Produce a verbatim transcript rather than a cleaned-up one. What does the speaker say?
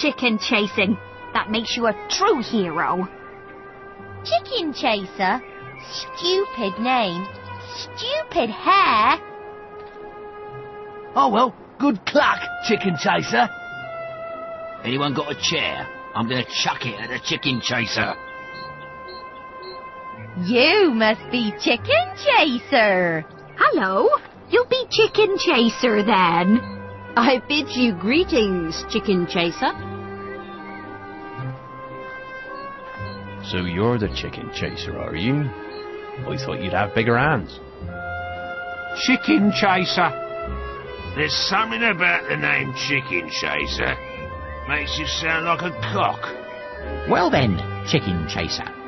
chicken chasing. That makes you a true hero. Chicken chaser? Stupid name. Stupid hair. Oh well, good cluck, chicken chaser. Anyone got a chair? I'm gonna chuck it at the chicken chaser. You must be Chicken Chaser. Hello. You'll be Chicken Chaser then. I bid you greetings, Chicken Chaser. So you're the chicken chaser, are you? I thought you'd have bigger hands. Chicken Chaser. There's something about the name Chicken Chaser. Makes you sound like a cock. Well then, Chicken Chaser,